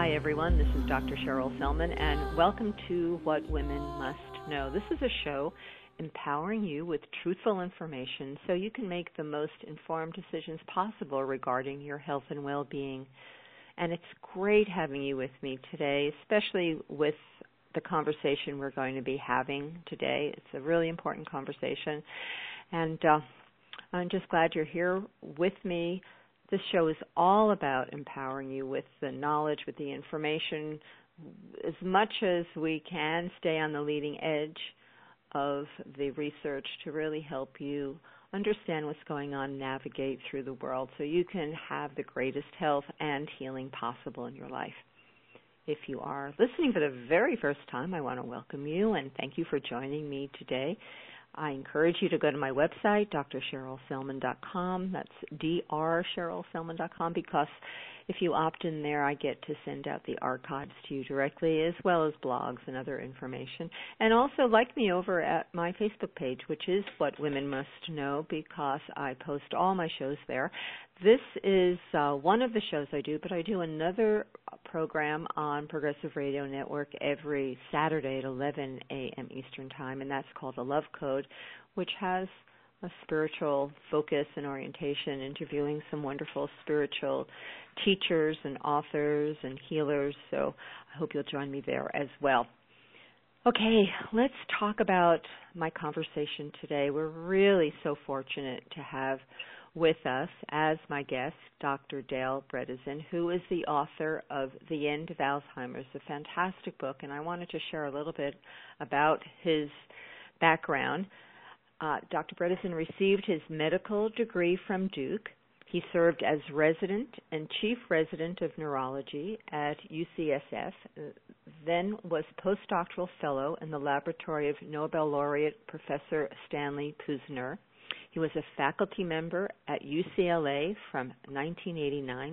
Hi, everyone. This is Dr. Cheryl Selman, and welcome to What Women Must Know. This is a show empowering you with truthful information so you can make the most informed decisions possible regarding your health and well-being. And it's great having you with me today, especially with the conversation we're going to be having today. It's a really important conversation, and I'm just glad you're here with me. This show is all about empowering you with the knowledge, with the information, as much as we can stay on the leading edge of the research to really help you understand what's going on, navigate through the world so you can have the greatest health and healing possible in your life. If you are listening for the very first time, I want to welcome you and thank you for joining me today. I encourage you to go to my website, drcherylselman.com. That's drcherylselman.com, because if you opt in there, I get to send out the archives to you directly, as well as blogs and other information. And also like me over at my Facebook page, which is What Women Must Know, because I post all my shows there. This is one of the shows I do, but I do another program on Progressive Radio Network every Saturday at 11 a.m. Eastern Time, and that's called The Love Code, which has a spiritual focus and orientation, interviewing some wonderful spiritual teachers and authors and healers. So I hope you'll join me there as well. Okay, let's talk about my conversation today. We're really so fortunate to have with us as my guest Dr. Dale Bredesen, who is the author of The End of Alzheimer's, a fantastic book, and I wanted to share a little bit about his background. Dr. Bredesen received his medical degree from Duke. He served as resident and chief resident of neurology at UCSF, then was postdoctoral fellow in the laboratory of Nobel laureate Professor Stanley Puzner. He was a faculty member at UCLA from 1989 to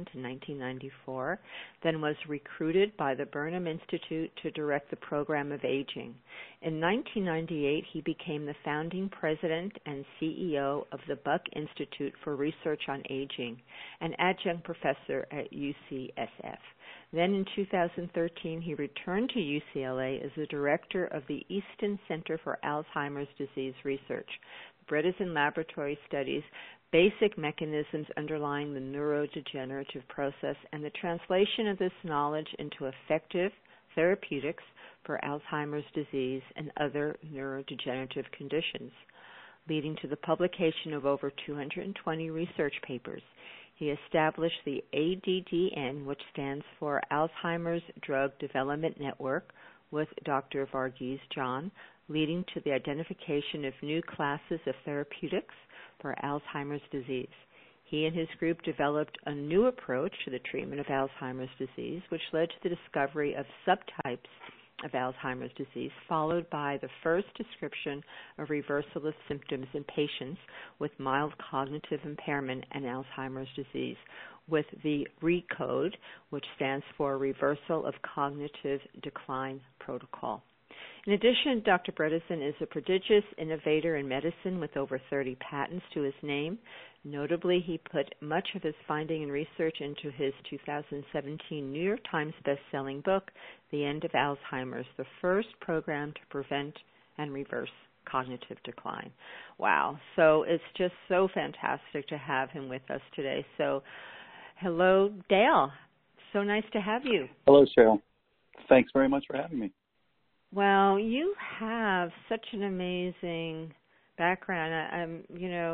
1994, then was recruited by the Burnham Institute to direct the program of aging. In 1998, he became the founding president and CEO of the Buck Institute for Research on Aging, an adjunct professor at UCSF. Then in 2013, he returned to UCLA as the director of the Easton Center for Alzheimer's Disease Research. Bredesen Laboratory studies basic mechanisms underlying the neurodegenerative process and the translation of this knowledge into effective therapeutics for Alzheimer's disease and other neurodegenerative conditions, leading to the publication of over 220 research papers. He established the ADDN, which stands for Alzheimer's Drug Development Network, with Dr. Varghese John, leading to the identification of new classes of therapeutics for Alzheimer's disease. He and his group developed a new approach to the treatment of Alzheimer's disease, which led to the discovery of subtypes of Alzheimer's disease, followed by the first description of reversal of symptoms in patients with mild cognitive impairment and Alzheimer's disease, with the RECODE, which stands for Reversal of Cognitive Decline Protocol. In addition, Dr. Bredesen is a prodigious innovator in medicine with over 30 patents to his name. Notably, he put much of his finding and research into his 2017 New York Times best-selling book, The End of Alzheimer's, the first program to prevent and reverse cognitive decline. Wow. So it's just so fantastic to have him with us today. So hello, Dale. So nice to have you. Hello, Cheryl. Thanks very much for having me. Well, you have such an amazing background.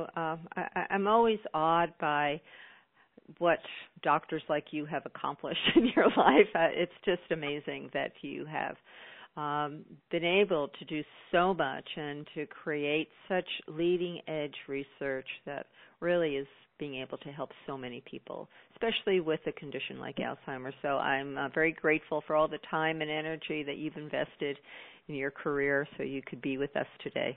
I'm always awed by what doctors like you have accomplished in your life. It's just amazing that you have been able to do so much and to create such leading-edge research that really is being able to help so many people, especially with a condition like Alzheimer's. So I'm very grateful for all the time and energy that you've invested in your career so you could be with us today.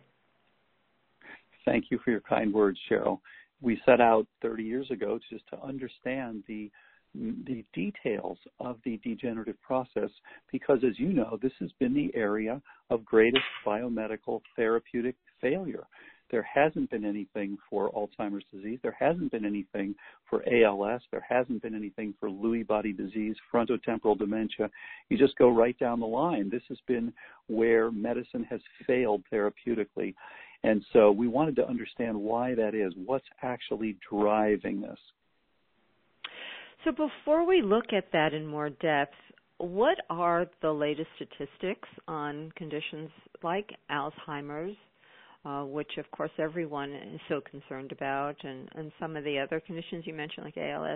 Thank you for your kind words, Cheryl. We set out 30 years ago just to understand the details of the degenerative process because, as you know, this has been the area of greatest biomedical therapeutic failure. There hasn't been anything for Alzheimer's disease. There hasn't been anything for ALS. There hasn't been anything for Lewy body disease, frontotemporal dementia. You just go right down the line. This has been where medicine has failed therapeutically. And so we wanted to understand why that is. What's actually driving this? So before we look at that in more depth, what are the latest statistics on conditions like Alzheimer's, which of course everyone is so concerned about, and some of the other conditions you mentioned like ALS?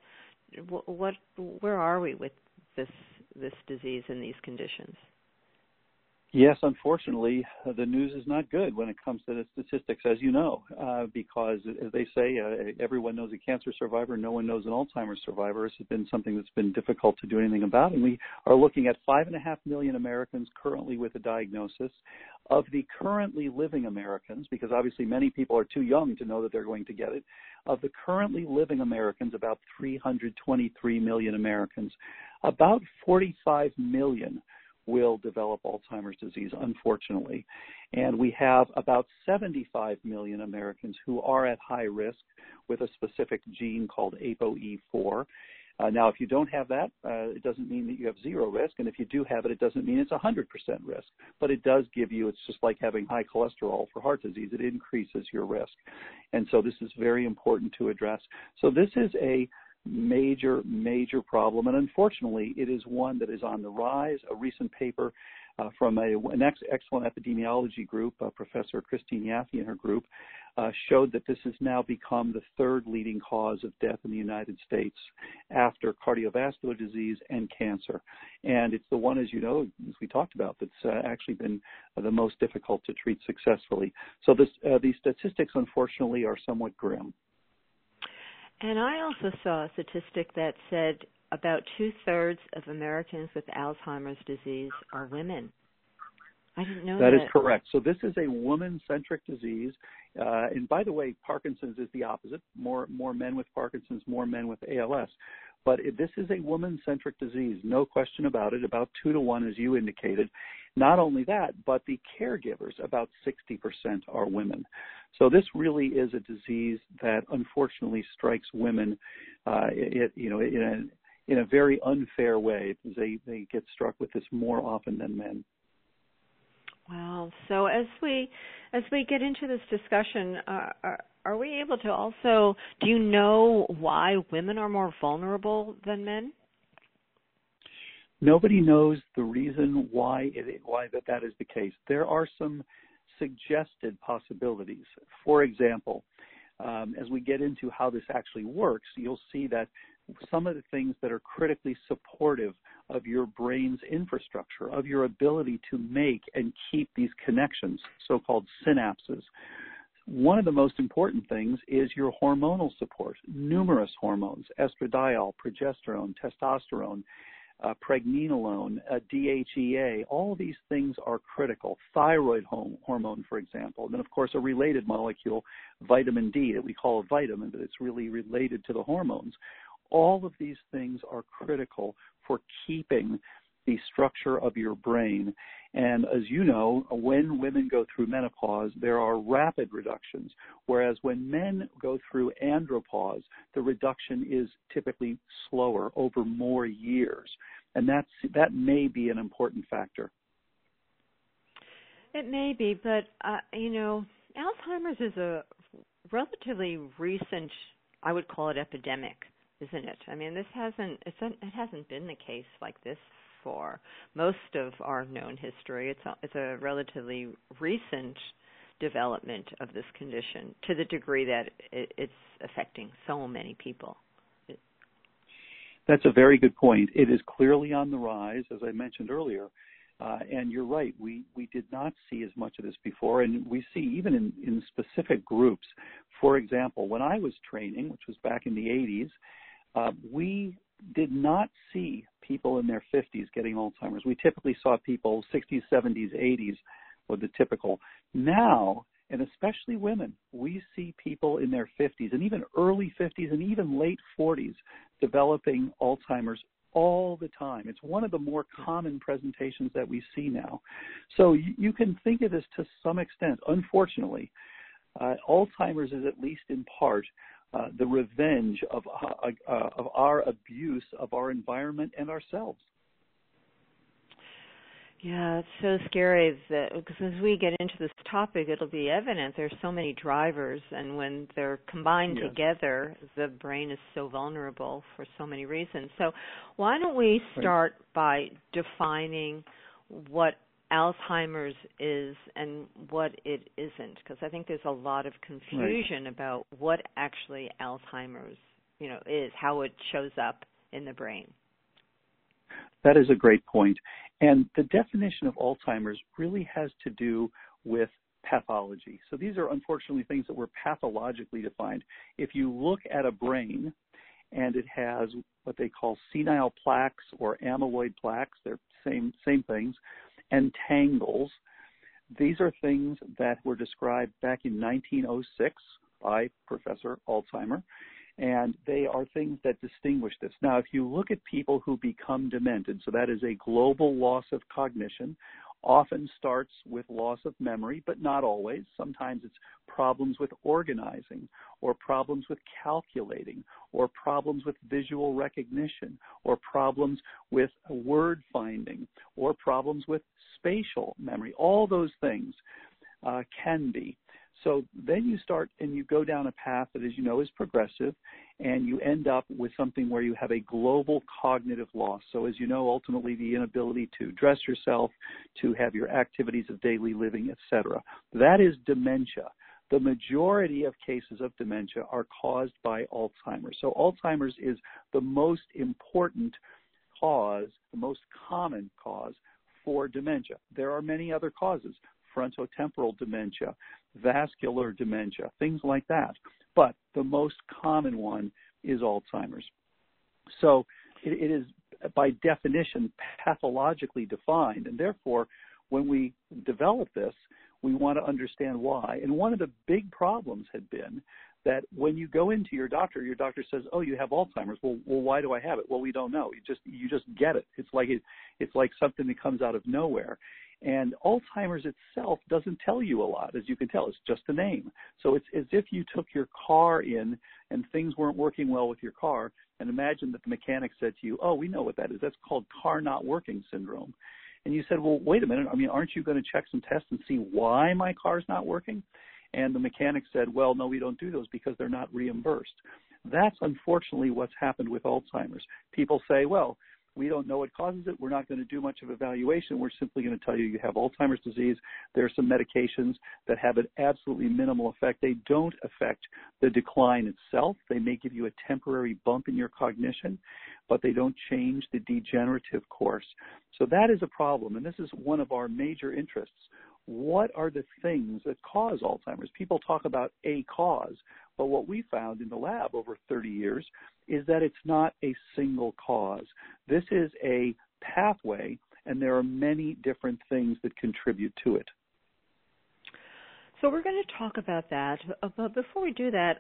Where are we with this disease and these conditions? Yes, unfortunately, the news is not good when it comes to the statistics, as you know, because, as they say, everyone knows a cancer survivor, no one knows an Alzheimer's survivor. This has been something that's been difficult to do anything about, and we are looking at 5.5 million Americans currently with a diagnosis. Of the currently living Americans, because obviously many people are too young to know that they're going to get it, of the currently living Americans, about 323 million Americans, about 45 million will develop Alzheimer's disease, unfortunately. And we have about 75 million Americans who are at high risk with a specific gene called ApoE4. Now, if you don't have that, it doesn't mean that you have zero risk. And if you do have it, it doesn't mean it's 100% risk. But it does give you, it's just like having high cholesterol for heart disease. It increases your risk. And so this is very important to address. So this is a major problem, and unfortunately, it is one that is on the rise. A recent paper from an excellent epidemiology group, Professor Christine Yaffe and her group, showed that this has now become the third leading cause of death in the United States after cardiovascular disease and cancer. And it's the one, as you know, as we talked about, that's actually been the most difficult to treat successfully. So these statistics, unfortunately, are somewhat grim. And I also saw a statistic that said about 2/3 of Americans with Alzheimer's disease are women. I didn't know that. That is correct. So this is a woman-centric disease. And by the way, Parkinson's is the opposite. More men with Parkinson's, more men with ALS. But this is a woman-centric disease, no question about it, about 2 to 1, as you indicated. Not only that, but the caregivers, about 60% are women. So this really is a disease that unfortunately strikes women, in a very unfair way. They get struck with this more often than men. Wow. So as we get into this discussion, are we able to also, do you know why women are more vulnerable than men? Nobody knows the reason why that is the case. There are some suggested possibilities. For example, as we get into how this actually works, you'll see that some of the things that are critically supportive of your brain's infrastructure, of your ability to make and keep these connections, so-called synapses. One of the most important things is your hormonal support. Numerous hormones, estradiol, progesterone, testosterone, pregnenolone, DHEA, all these things are critical. Thyroid hormone, for example. And then, of course, a related molecule, vitamin D, that we call a vitamin, but it's really related to the hormones. All of these things are critical for keeping the structure of your brain. And as you know, when women go through menopause, there are rapid reductions, whereas when men go through andropause, the reduction is typically slower over more years. And that may be an important factor. It may be, but, Alzheimer's is a relatively recent, I would call it epidemic, isn't it? I mean, it hasn't been the case like this for most of our known history. It's a relatively recent development of this condition to the degree that it's affecting so many people. That's a very good point. It is clearly on the rise, as I mentioned earlier. And you're right, we did not see as much of this before, and we see even in specific groups. For example, when I was training, which was back in the 80s, we did not see people in their 50s getting Alzheimer's. We typically saw people 60s, 70s, 80s were the typical. Now, and especially women, we see people in their 50s and even early 50s and even late 40s developing Alzheimer's all the time. It's one of the more common presentations that we see now. So you can think of this to some extent, unfortunately, Alzheimer's is, at least in part, the revenge of our abuse of our environment and ourselves. Yeah, it's so scary because as we get into this topic, it'll be evident there's so many drivers, and when they're combined together, the brain is so vulnerable for so many reasons. So why don't we start by defining what Alzheimer's is and what it isn't, because I think there's a lot of confusion about what actually Alzheimer's, is, how it shows up in the brain. That is a great point. And the definition of Alzheimer's really has to do with pathology. So these are unfortunately things that were pathologically defined. If you look at a brain and it has what they call senile plaques or amyloid plaques, they're same things, and tangles, these are things that were described back in 1906 by Professor Alzheimer. And they are things that distinguish this. Now, if you look at people who become demented, so that is a global loss of cognition, often starts with loss of memory, but not always. Sometimes it's problems with organizing, or problems with calculating, or problems with visual recognition, or problems with word finding, or problems with spatial memory. All those things can be. So then you start and you go down a path that, as you know, is progressive, and you end up with something where you have a global cognitive loss. So as you know, ultimately the inability to dress yourself, to have your activities of daily living, etc. That is dementia. The majority of cases of dementia are caused by Alzheimer's. So Alzheimer's is the most important cause, the most common cause for dementia. There are many other causes: frontotemporal dementia, vascular dementia, things like that. But the most common one is Alzheimer's. So it is, by definition, pathologically defined. And therefore, when we develop this, we want to understand why. And one of the big problems had been that when you go into your doctor says, "Oh, you have Alzheimer's." Well, why do I have it? Well, we don't know. You just get it. It's like something that comes out of nowhere. And Alzheimer's itself doesn't tell you a lot, as you can tell. It's just a name. So it's as if you took your car in and things weren't working well with your car, and imagine that the mechanic said to you, "Oh, we know what that is. That's called car not working syndrome." And you said, "Well, wait a minute. Aren't you going to check some tests and see why my car's not working?" And the mechanic said, "Well, no, we don't do those because they're not reimbursed." That's unfortunately what's happened with Alzheimer's. People say, "Well, we don't know what causes it. We're not going to do much of evaluation. We're simply going to tell you have Alzheimer's disease. There are some medications that have an absolutely minimal effect. They don't affect the decline itself. They may give you a temporary bump in your cognition, but they don't change the degenerative course." So that is a problem, and this is one of our major interests. What are the things that cause Alzheimer's? People talk about a cause, but what we found in the lab over 30 years is that it's not a single cause. This is a pathway, and there are many different things that contribute to it. So we're going to talk about that, but before we do that,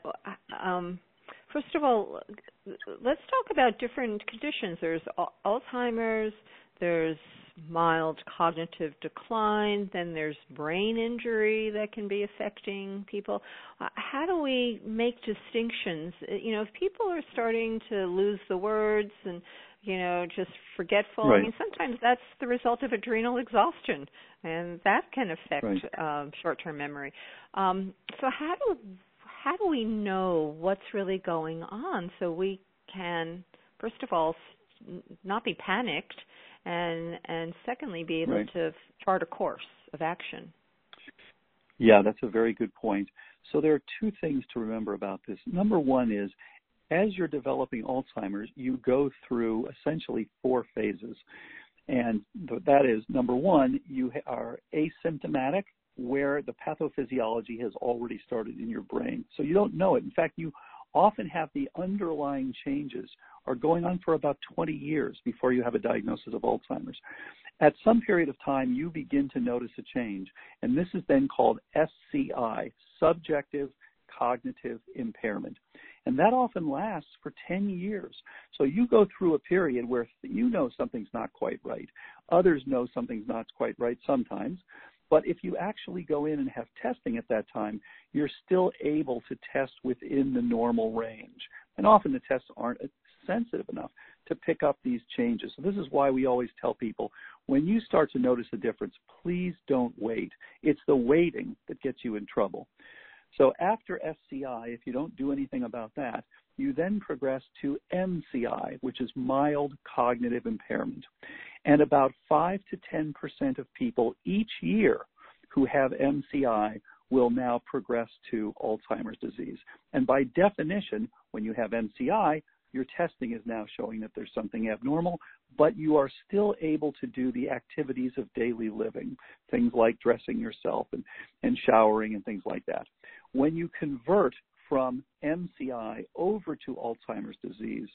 first of all, let's talk about different conditions. There's Alzheimer's, there's mild cognitive decline, then there's brain injury that can be affecting people. How do we make distinctions? If people are starting to lose the words and, just forgetful, Right. Sometimes that's the result of adrenal exhaustion, and that can affect short-term memory. So how do we know what's really going on so we can, first of all, not be panicked, and secondly, be able to chart a course of action? Yeah, that's a very good point. So there are two things to remember about this. Number one is, as you're developing Alzheimer's, you go through essentially 4 phases. And that is, number one, you are asymptomatic, where the pathophysiology has already started in your brain. So you don't know it. In fact, you often have the underlying changes are going on for about 20 years before you have a diagnosis of Alzheimer's. At some period of time, you begin to notice a change, and this is then called SCI, subjective cognitive impairment. And that often lasts for 10 years. So you go through a period where you know something's not quite right. Others know something's not quite right sometimes. But if you actually go in and have testing at that time, you're still able to test within the normal range. And often the tests aren't sensitive enough to pick up these changes. So this is why we always tell people, when you start to notice a difference, please don't wait. It's the waiting that gets you in trouble. So after SCI, if you don't do anything about that, you then progress to MCI, which is mild cognitive impairment. And about 5 to 10% of people each year who have MCI will now progress to Alzheimer's disease. And by definition, when you have MCI, your testing is now showing that there's something abnormal, but you are still able to do the activities of daily living, things like dressing yourself and showering and things like that. When you convert from MCI over to Alzheimer's disease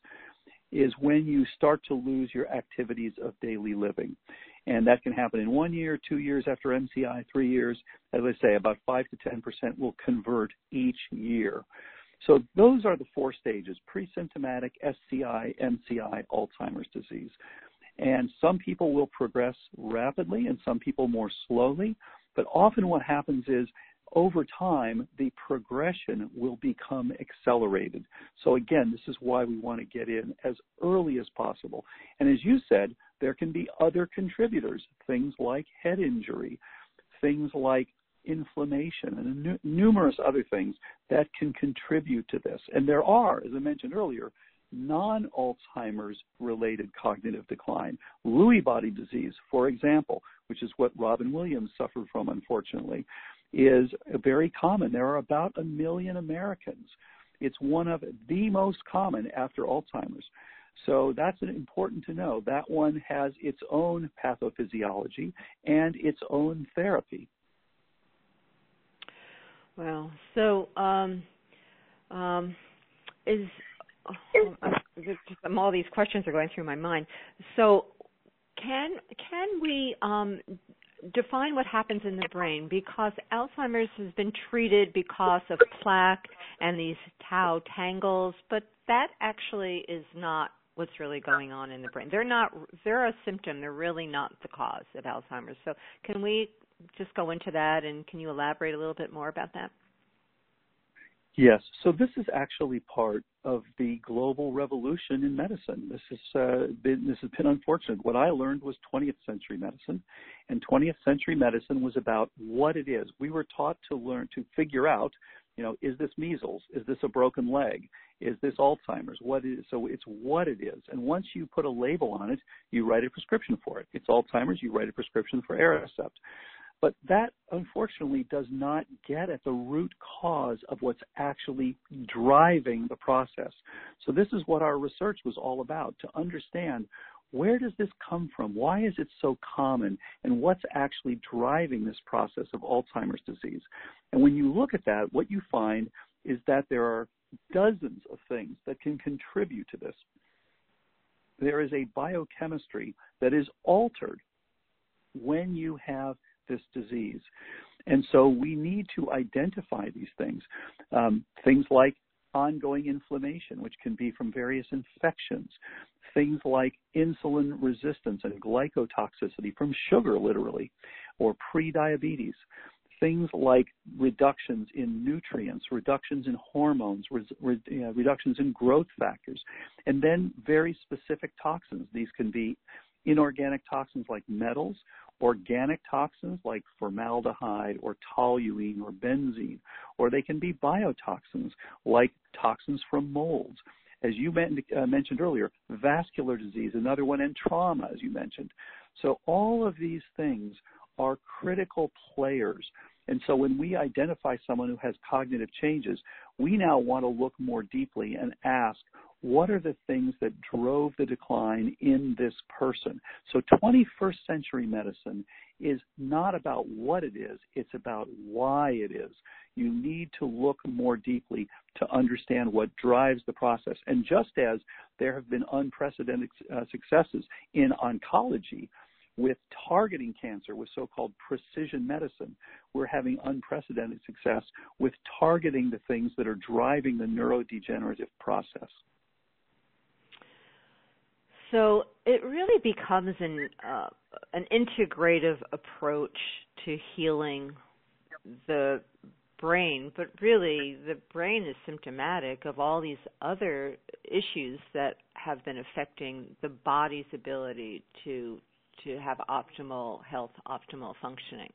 is when you start to lose your activities of daily living. And that can happen in 1 year, 2 years after MCI, 3 years. As I say, about 5 to 10% will convert each year. So those are the 4 stages: pre-symptomatic, SCI, MCI, Alzheimer's disease. And some people will progress rapidly and some people more slowly. But often what happens is, over time, the progression will become accelerated. So again, this is why we want to get in as early as possible. And as you said, there can be other contributors, things like head injury, things like inflammation, and numerous other things that can contribute to this. And there are, as I mentioned earlier, non-Alzheimer's related cognitive decline. Lewy body disease, for example, which is what Robin Williams suffered from, unfortunately, is very common. There are about 1 million Americans. It's one of the most common after Alzheimer's. So that's important to know. That one has its own pathophysiology and its own therapy. Well, so all these questions are going through my mind. So can we define what happens in the brain? Because Alzheimer's has been treated because of plaque and these tau tangles, but that actually is not what's really going on in the brain. They're a symptom. They're really not the cause of Alzheimer's. So can we just go into that, and can you elaborate a little bit more about that? Yes. So this is actually part of the global revolution in medicine. This has been unfortunate. What I learned was 20th century medicine, and 20th century medicine was about what it is. We were taught to figure out, is this measles? Is this a broken leg? Is this Alzheimer's? What is? So it's what it is. And once you put a label on it, you write a prescription for it. It's Alzheimer's, you write a prescription for Aricept. But that, unfortunately, does not get at the root cause of what's actually driving the process. So this is what our research was all about, to understand, where does this come from? Why is it so common? And what's actually driving this process of Alzheimer's disease? And when you look at that, what you find is that there are dozens of things that can contribute to this. There is a biochemistry that is altered when you have this disease. And so we need to identify these things. Things like ongoing inflammation, which can be from various infections. Things like insulin resistance and glycotoxicity from sugar, literally, or pre-diabetes. Things like reductions in nutrients, reductions in hormones, reductions in growth factors, and then very specific toxins. These can be inorganic toxins like metals, organic toxins like formaldehyde or toluene or benzene, or they can be biotoxins like toxins from molds. As you mentioned earlier, vascular disease, another one, and trauma, as you mentioned. So all of these things are critical players. And so when we identify someone who has cognitive changes, we now want to look more deeply and ask, what are the things that drove the decline in this person? So 21st century medicine is not about what it is, it's about why it is. You need to look more deeply to understand what drives the process. And just as there have been unprecedented successes in oncology with targeting cancer with so-called precision medicine, we're having unprecedented success with targeting the things that are driving the neurodegenerative process. So it really becomes an integrative approach to healing the brain, but really the brain is symptomatic of all these other issues that have been affecting the body's ability to have optimal health, optimal functioning.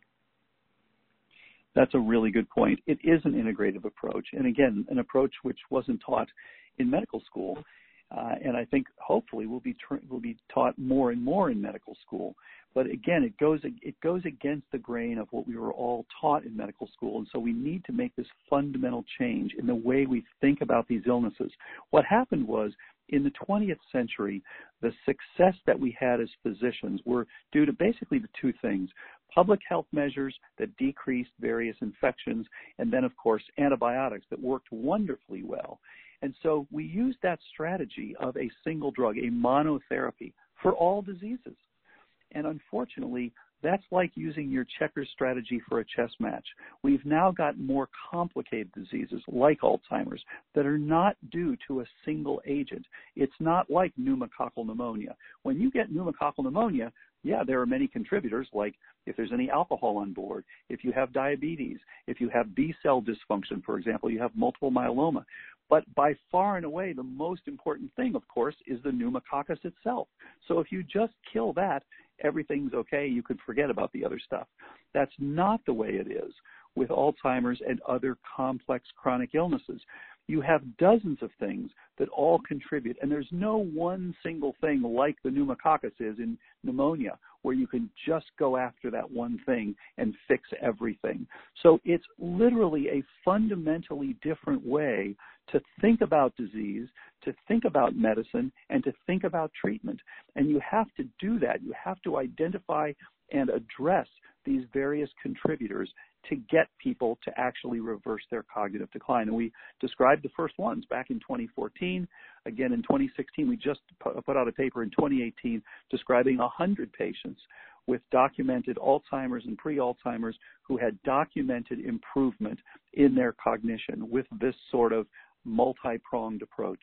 That's a really good point. It is an integrative approach, and again, an approach which wasn't taught in medical school, and I think hopefully will be taught more and more in medical school. But again, it goes against the grain of what we were all taught in medical school, and so we need to make this fundamental change in the way we think about these illnesses. What happened was, in the 20th century, the success that we had as physicians were due to basically the two things: public health measures that decreased various infections, and then, of course, antibiotics that worked wonderfully well. And so we used that strategy of a single drug, a monotherapy, for all diseases. And unfortunately, that's like using your checkers strategy for a chess match. We've now got more complicated diseases like Alzheimer's that are not due to a single agent. It's not like pneumococcal pneumonia. When you get pneumococcal pneumonia, yeah, there are many contributors, like if there's any alcohol on board, if you have diabetes, if you have B-cell dysfunction, for example, you have multiple myeloma. But by far and away, the most important thing, of course, is the pneumococcus itself. So if you just kill that, everything's okay. You could forget about the other stuff. That's not the way it is with Alzheimer's and other complex chronic illnesses. You have dozens of things that all contribute, and there's no one single thing like the pneumococcus is in pneumonia where you can just go after that one thing and fix everything. So it's literally a fundamentally different way to think about disease, to think about medicine, and to think about treatment. And you have to do that. You have to identify and address these various contributors to get people to actually reverse their cognitive decline. And we described the first ones back in 2014. Again, in 2016, we just put out a paper in 2018 describing 100 patients with documented Alzheimer's and pre-Alzheimer's who had documented improvement in their cognition with this sort of multi-pronged approach.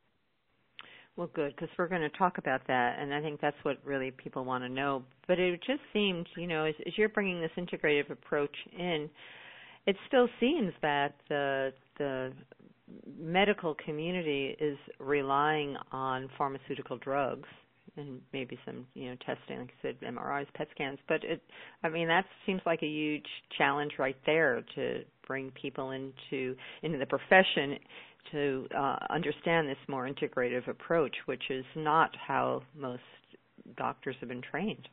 Well, good, because we're going to talk about that, and I think that's what really people want to know. But it just seemed, as you're bringing this integrative approach in, it still seems that the medical community is relying on pharmaceutical drugs and maybe some, testing, like you said, MRIs, PET scans. But that seems like a huge challenge right there to bring people into the profession to understand this more integrative approach, which is not how most doctors have been trained.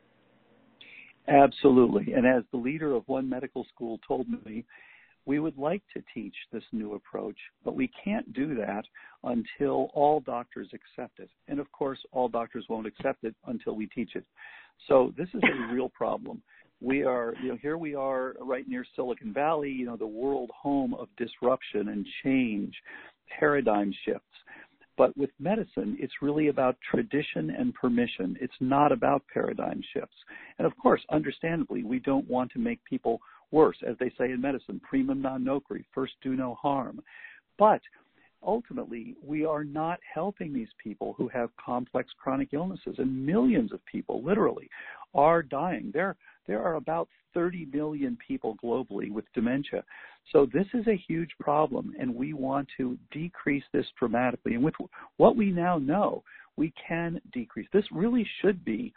Absolutely. And as the leader of one medical school told me, we would like to teach this new approach, but we can't do that until all doctors accept it. And of course, all doctors won't accept it until we teach it. So this is a real problem. We are, here we are right near Silicon Valley, the world home of disruption and change, paradigm shifts. But with medicine, it's really about tradition and permission. It's not about paradigm shifts. And of course, understandably, we don't want to make people worse. As they say in medicine, primum non nocere, first do no harm. But ultimately, we are not helping these people who have complex chronic illnesses, and millions of people literally are dying. There are about 30 million people globally with dementia. So this is a huge problem, and we want to decrease this dramatically. And with what we now know, we can decrease. This really should be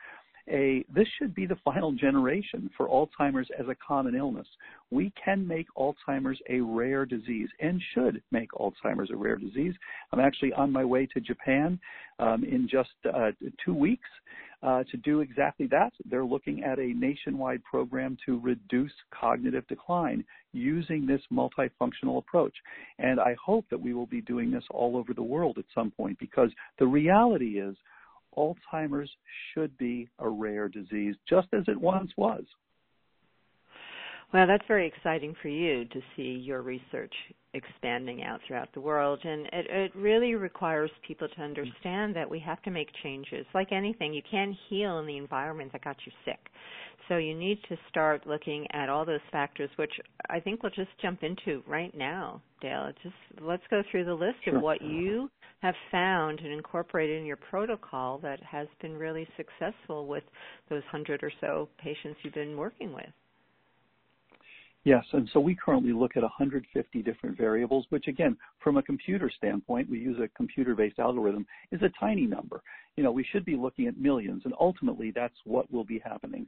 the final generation for Alzheimer's as a common illness. We can make Alzheimer's a rare disease and should make Alzheimer's a rare disease. I'm actually on my way to Japan in just 2 weeks to do exactly that. They're looking at a nationwide program to reduce cognitive decline using this multifunctional approach. And I hope that we will be doing this all over the world at some point, because the reality is Alzheimer's should be a rare disease, just as it once was. Well, that's very exciting for you to see your research expanding out throughout the world. And it really requires people to understand that we have to make changes. Like anything, you can't heal in the environment that got you sick. So you need to start looking at all those factors, which I think we'll just jump into right now, Dale. Let's go through the list of what you have found and incorporated in your protocol that has been really successful with those 100 or so patients you've been working with. Yes, and so we currently look at 150 different variables, which again, from a computer standpoint, we use a computer-based algorithm, is a tiny number. We should be looking at millions, and ultimately that's what will be happening.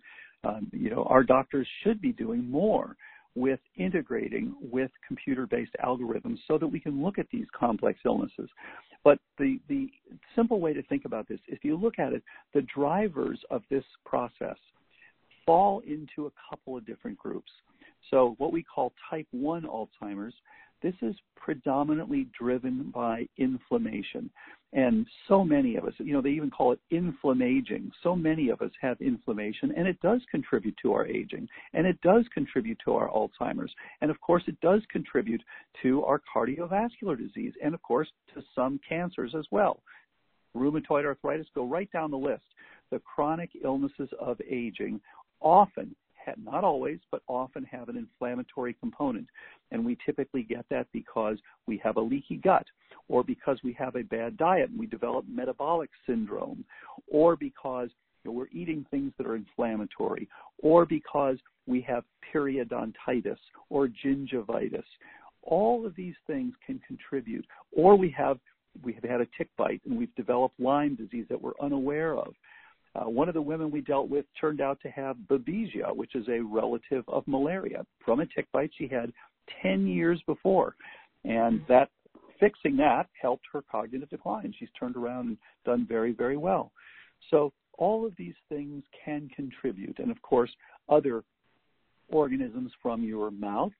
Our doctors should be doing more with integrating with computer-based algorithms so that we can look at these complex illnesses. But the simple way to think about this, if you look at it, the drivers of this process fall into a couple of different groups. So what we call type 1 Alzheimer's, this is predominantly driven by inflammation. And so many of us, they even call it inflammaging. So many of us have inflammation, and it does contribute to our aging, and it does contribute to our Alzheimer's. And, of course, it does contribute to our cardiovascular disease and, of course, to some cancers as well. Rheumatoid arthritis, go right down the list. The chronic illnesses of aging often, not always, but often have an inflammatory component. And we typically get that because we have a leaky gut, or because we have a bad diet and we develop metabolic syndrome, or because we're eating things that are inflammatory, or because we have periodontitis or gingivitis. All of these things can contribute. Or we have had a tick bite and we've developed Lyme disease that we're unaware of. One of the women we dealt with turned out to have babesia, which is a relative of malaria, from a tick bite she had 10 years before. And fixing that helped her cognitive decline. She's turned around and done very, very well. So all of these things can contribute. And, of course, other organisms from your mouth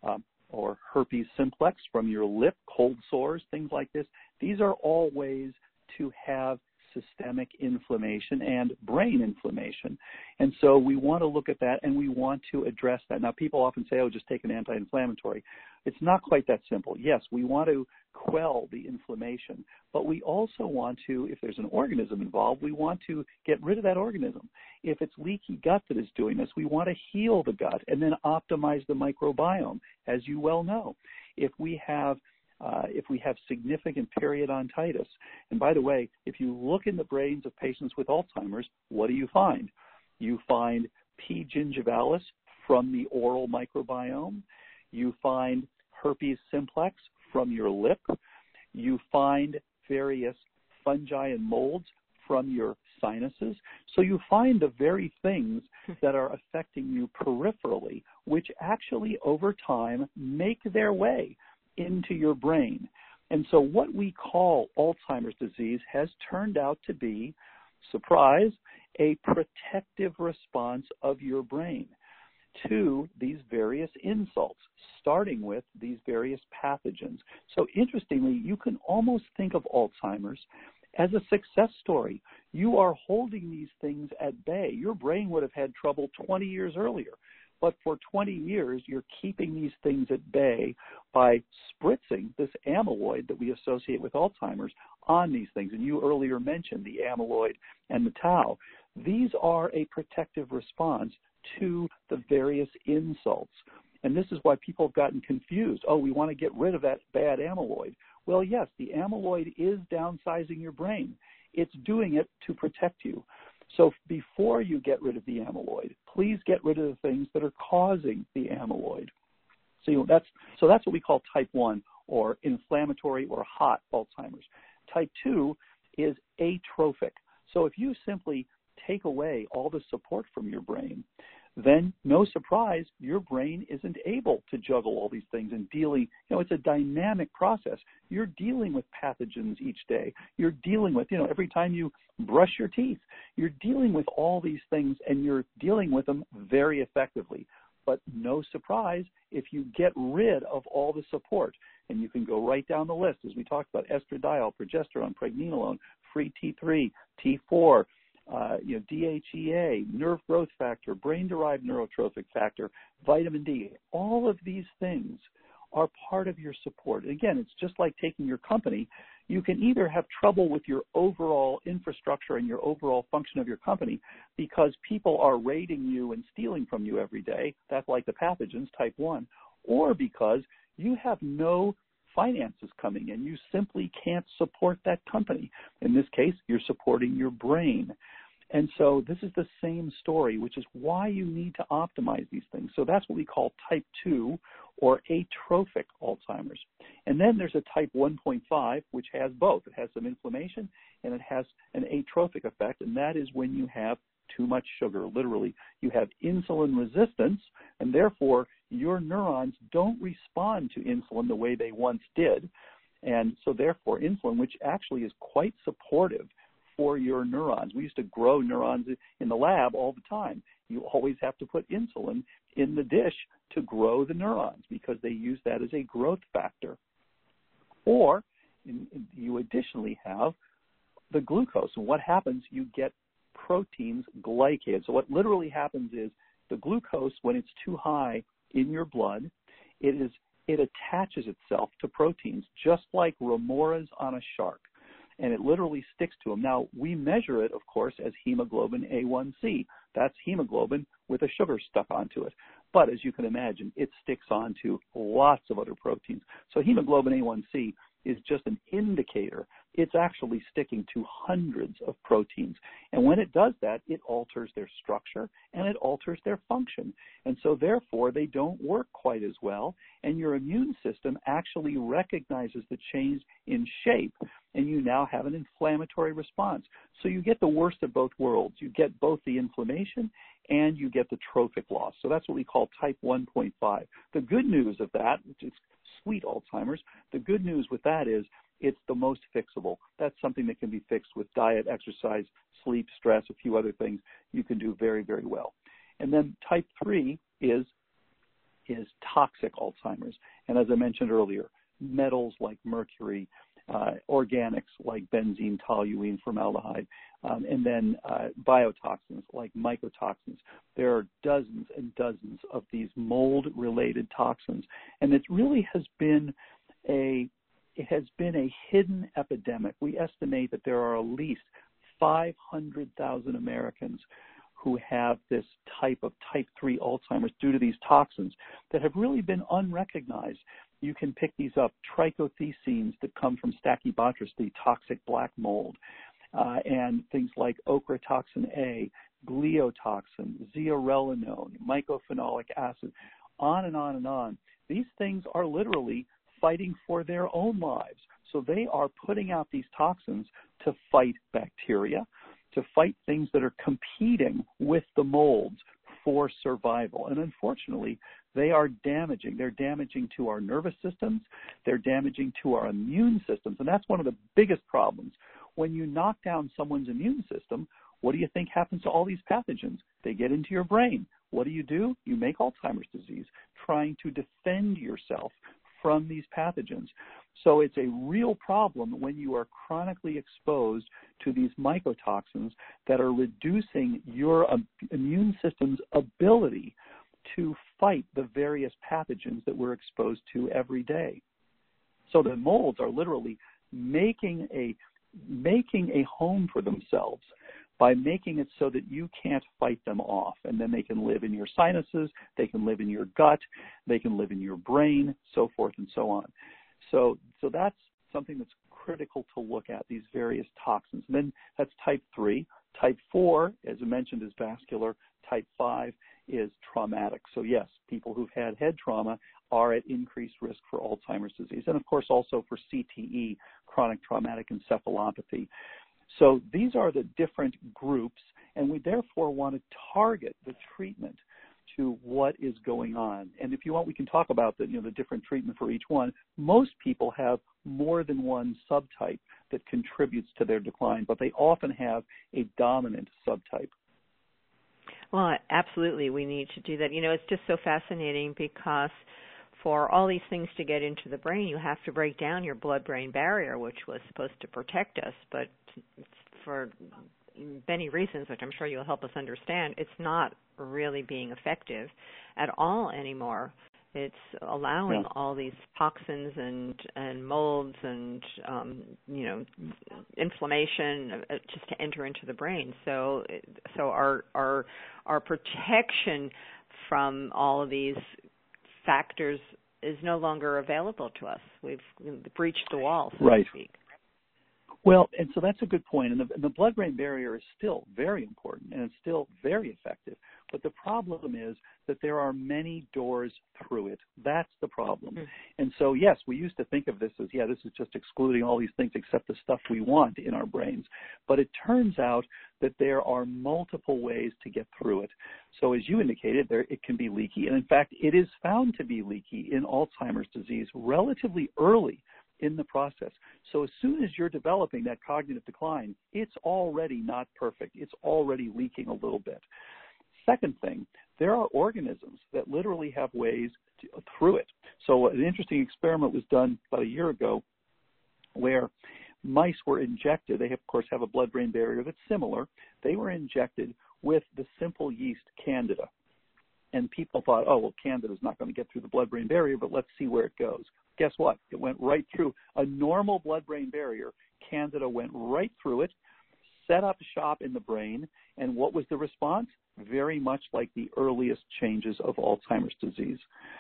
or herpes simplex from your lip, cold sores, things like this, these are all ways to have systemic inflammation and brain inflammation. And so we want to look at that and we want to address that. Now, people often say, just take an anti-inflammatory. It's not quite that simple. Yes, we want to quell the inflammation, but we also want to, if there's an organism involved, we want to get rid of that organism. If it's leaky gut that is doing this, we want to heal the gut and then optimize the microbiome, as you well know. If we have significant periodontitis, and by the way, if you look in the brains of patients with Alzheimer's, what do you find? You find P. gingivalis from the oral microbiome. You find herpes simplex from your lip. You find various fungi and molds from your sinuses. So you find the very things that are affecting you peripherally, which actually over time make their way into your brain. And so what we call Alzheimer's disease has turned out to be, surprise, a protective response of your brain to these various insults, starting with these various pathogens. So interestingly, you can almost think of Alzheimer's as a success story. You are holding these things at bay. Your brain would have had trouble 20 years earlier. But for 20 years, you're keeping these things at bay by spritzing this amyloid that we associate with Alzheimer's on these things. And you earlier mentioned the amyloid and the tau. These are a protective response to the various insults. And this is why people have gotten confused. We want to get rid of that bad amyloid. Well, yes, the amyloid is downsizing your brain. It's doing it to protect you. So before you get rid of the amyloid, please get rid of the things that are causing the amyloid. So that's what we call type 1 or inflammatory or hot Alzheimer's. Type 2 is atrophic. So if you simply take away all the support from your brain, then no surprise, your brain isn't able to juggle all these things and dealing, it's a dynamic process. You're dealing with pathogens each day. You're dealing with, every time you brush your teeth, you're dealing with all these things and you're dealing with them very effectively. But no surprise, if you get rid of all the support, and you can go right down the list, as we talked about, estradiol, progesterone, pregnenolone, free T3, T4, DHEA, nerve growth factor, brain-derived neurotrophic factor, vitamin D. All of these things are part of your support. And again, it's just like taking your company. You can either have trouble with your overall infrastructure and your overall function of your company because people are raiding you and stealing from you every day. That's like the pathogens, type 1. Or because you have no finances coming in. You simply can't support that company. In this case, you're supporting your brain. And so this is the same story, which is why you need to optimize these things. So that's what we call type 2 or atrophic Alzheimer's. And then there's a type 1.5, which has both. It has some inflammation and it has an atrophic effect, and that is when you have too much sugar. Literally, you have insulin resistance, and therefore your neurons don't respond to insulin the way they once did. And so therefore insulin, which actually is quite supportive for your neurons. We used to grow neurons in the lab all the time. You always have to put insulin in the dish to grow the neurons because they use that as a growth factor. Or you additionally have the glucose. And what happens, you get proteins glycated. So what literally happens is the glucose, when it's too high in your blood, it attaches itself to proteins, just like remoras on a shark. And it literally sticks to them. Now, we measure it, of course, as hemoglobin A1C. That's hemoglobin with a sugar stuck onto it. But as you can imagine, it sticks onto lots of other proteins. So hemoglobin A1C is just an indicator. It's actually sticking to hundreds of proteins. And when it does that, it alters their structure and it alters their function. And so therefore, they don't work quite as well. And your immune system actually recognizes the change in shape, and you now have an inflammatory response. So you get the worst of both worlds. You get both the inflammation and you get the trophic loss. So that's what we call type 1.5. The good news of that, which is sweet Alzheimer's, the good news with that is it's the most fixable. That's something that can be fixed with diet, exercise, sleep, stress, a few other things you can do very, very well. And then type 3 is toxic Alzheimer's. And as I mentioned earlier, metals like mercury, organics like benzene, toluene, formaldehyde, and then biotoxins like mycotoxins. There are dozens and dozens of these mold-related toxins, and it really has been a hidden epidemic. We estimate that there are at least 500,000 Americans who have this type of type 3 Alzheimer's due to these toxins that have really been unrecognized. You can pick these up, trichothecenes that come from Stachybotrys, the toxic black mold, and things like ochratoxin A, gliotoxin, zearalenone, mycophenolic acid, on and on and on. These things are literally fighting for their own lives. So they are putting out these toxins to fight bacteria, to fight things that are competing with the molds for survival. And unfortunately, they are damaging. They're damaging to our nervous systems. They're damaging to our immune systems. And that's one of the biggest problems. When you knock down someone's immune system, what do you think happens to all these pathogens? They get into your brain. What do? You make Alzheimer's disease, trying to defend yourself from these pathogens. So it's a real problem when you are chronically exposed to these mycotoxins that are reducing your immune system's ability to fight the various pathogens that we're exposed to every day. So the molds are literally making a home for themselves by making it so that you can't fight them off. And then they can live in your sinuses, they can live in your gut, they can live in your brain, so forth and so on. So that's something that's critical to look at, these various toxins. And then that's type 3. Type 4, as I mentioned, is vascular. Type 5 is traumatic. So yes, people who've had head trauma are at increased risk for Alzheimer's disease. And of course also for CTE, chronic traumatic encephalopathy. So these are the different groups, and we therefore want to target the treatment to what is going on. And if you want, we can talk about the different treatment for each one. Most people have more than one subtype that contributes to their decline, but they often have a dominant subtype. Well, absolutely, we need to do that. It's just so fascinating because for all these things to get into the brain, you have to break down your blood-brain barrier, which was supposed to protect us, but for many reasons, which I'm sure you'll help us understand, it's not really being effective at all anymore. It's allowing all these toxins and molds and inflammation just to enter into the brain. So our protection from all of these factors is no longer available to us. We've breached the wall, so to speak. Well, and so that's a good point. And the blood-brain barrier is still very important, and it's still very effective. But the problem is that there are many doors through it. That's the problem. And so, yes, we used to think of this as, this is just excluding all these things except the stuff we want in our brains. But it turns out that there are multiple ways to get through it. So as you indicated, it can be leaky. And in fact, it is found to be leaky in Alzheimer's disease relatively early in the process. So as soon as you're developing that cognitive decline, it's already not perfect. It's already leaking a little bit. Second thing, there are organisms that literally have ways through it. So an interesting experiment was done about a year ago where mice were injected. They, of course, have a blood-brain barrier that's similar. They were injected with the simple yeast Candida. And people thought, Candida's not going to get through the blood-brain barrier, but let's see where it goes. Guess what? It went right through a normal blood-brain barrier. Candida went right through it, set up shop in the brain, and what was the response? Very much like the earliest changes of Alzheimer's disease.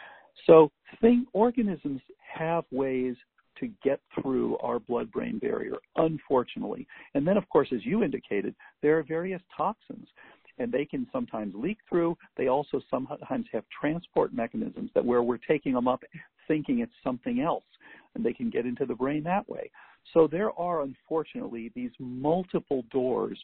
So organisms have ways to get through our blood-brain barrier, unfortunately. And then, of course, as you indicated, there are various toxins, and they can sometimes leak through. They also sometimes have transport mechanisms that where we're taking them up thinking it's something else, and they can get into the brain that way. So there are, unfortunately, these multiple doors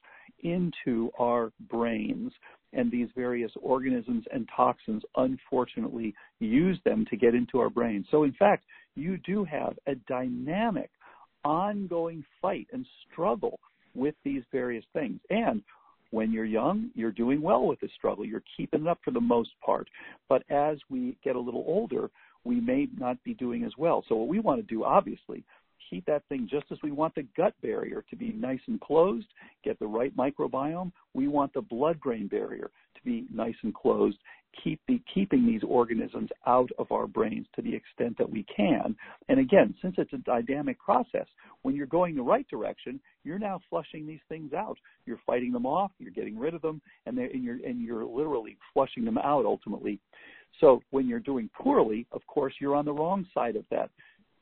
into our brains, and these various organisms and toxins, unfortunately, use them to get into our brains. So, in fact, you do have a dynamic, ongoing fight and struggle with these various things. And when you're young, you're doing well with this struggle. You're keeping it up for the most part. But as we get a little older, we may not be doing as well. So what we want to do, obviously, keep that thing just as we want the gut barrier to be nice and closed, get the right microbiome. We want the blood-brain barrier to be nice and closed, keeping these organisms out of our brains to the extent that we can. And again, since it's a dynamic process, when you're going the right direction, you're now flushing these things out. You're fighting them off, you're getting rid of them, and you're literally flushing them out ultimately. So when you're doing poorly, of course, you're on the wrong side of that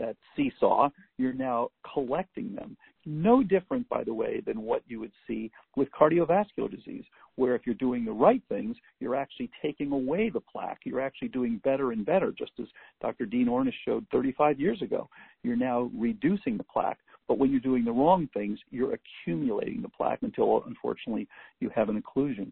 seesaw. You're now collecting them. No different, by the way, than what you would see with cardiovascular disease, where if you're doing the right things, you're actually taking away the plaque. You're actually doing better and better, just as Dr. Dean Ornish showed 35 years ago. You're now reducing the plaque. But when you're doing the wrong things, you're accumulating the plaque until, unfortunately, you have an occlusion.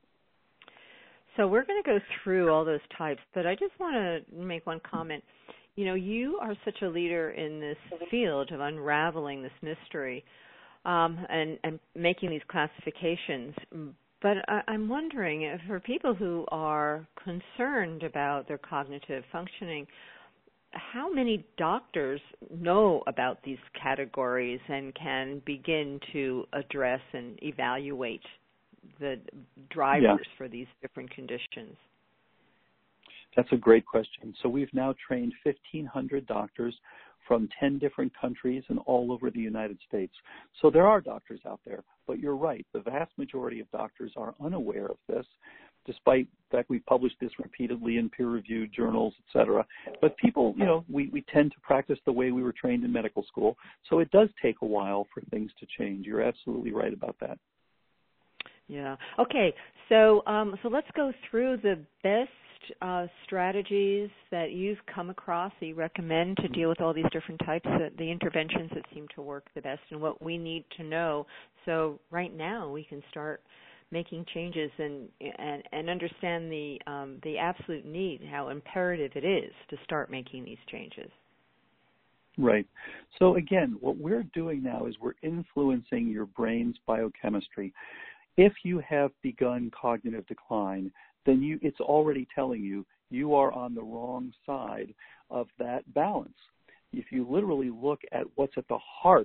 So we're going to go through all those types, but I just want to make one comment. You know, you are such a leader in this field of unraveling this mystery and making these classifications. But I'm wondering, for people who are concerned about their cognitive functioning, how many doctors know about these categories and can begin to address and evaluate the drivers for these different conditions? That's a great question. So we've now trained 1,500 doctors from 10 different countries and all over the United States. So there are doctors out there, but you're right. The vast majority of doctors are unaware of this, despite the fact we published this repeatedly in peer-reviewed journals, et cetera. But people, we tend to practice the way we were trained in medical school. So it does take a while for things to change. You're absolutely right about that. Yeah. Okay. So let's go through the best strategies that you've come across that you recommend to deal with all these different types, the interventions that seem to work the best, and what we need to know. So right now we can start making changes and understand the absolute need, how imperative it is to start making these changes. Right. So again, what we're doing now is we're influencing your brain's biochemistry. If you have begun cognitive decline, then it's already telling you are on the wrong side of that balance. If you literally look at what's at the heart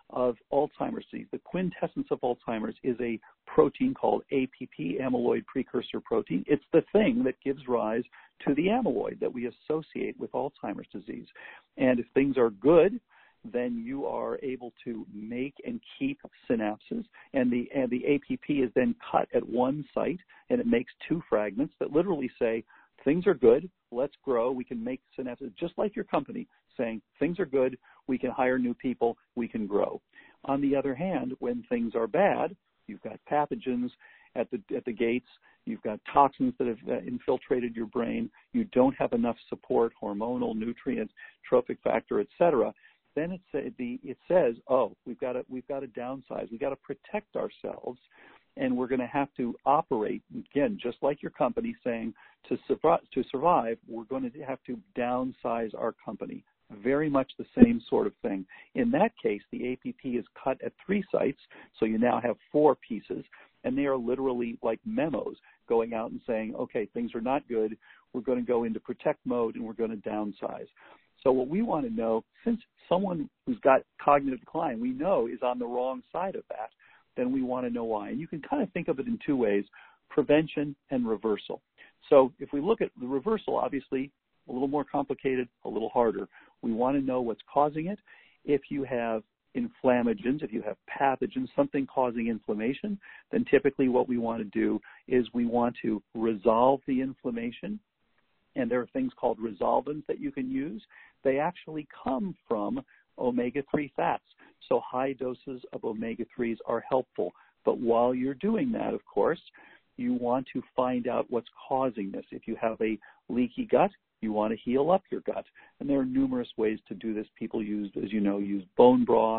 of Alzheimer's disease. The quintessence of Alzheimer's is a protein called APP, amyloid precursor protein. It's the thing that gives rise to the amyloid that we associate with Alzheimer's disease. And if things are good, then you are able to make and keep synapses, and the APP is then cut at one site, and it makes two fragments that literally say, things are good, let's grow, we can make synapses, just like your company saying, things are good, we can hire new people, we can grow. On the other hand, when things are bad, you've got pathogens at the gates, you've got toxins that have infiltrated your brain, you don't have enough support, hormonal, nutrients, trophic factor, etc. Then it says, oh, we've got to downsize. We've got to protect ourselves, and we're going to have to operate, again, just like your company saying, to survive, we're going to have to downsize our company. Very much the same sort of thing. In that case, the APP is cut at 3 sites, so you now have 4 pieces, and they are literally like memos going out and saying, okay, things are not good, we're going to go into protect mode, and we're going to downsize. So what we want to know, since someone who's got cognitive decline we know is on the wrong side of that, then we want to know why. And you can kind of think of it in 2 ways, prevention and reversal. So if we look at the reversal, obviously a little more complicated, a little harder. We want to know what's causing it. If you have inflammagens, if you have pathogens, something causing inflammation, then typically what we want to do is we want to resolve the inflammation. And there are things called resolvins that you can use. They actually come from omega-3 fats. So high doses of omega-3s are helpful. But while you're doing that, of course, you want to find out what's causing this. If you have a leaky gut, you want to heal up your gut. And there are numerous ways to do this. People use, as you know, use bone broth.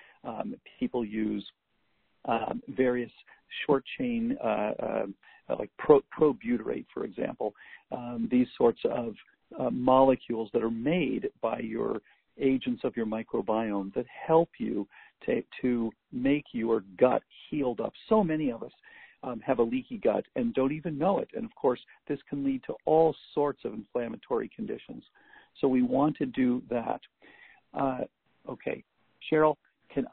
People use various short chain, like probutyrate, for example. These sorts of molecules that are made by your agents of your microbiome that help you to make your gut healed up. So many of us have a leaky gut and don't even know it. And of course, this can lead to all sorts of inflammatory conditions. So we want to do that. Okay, Cheryl, can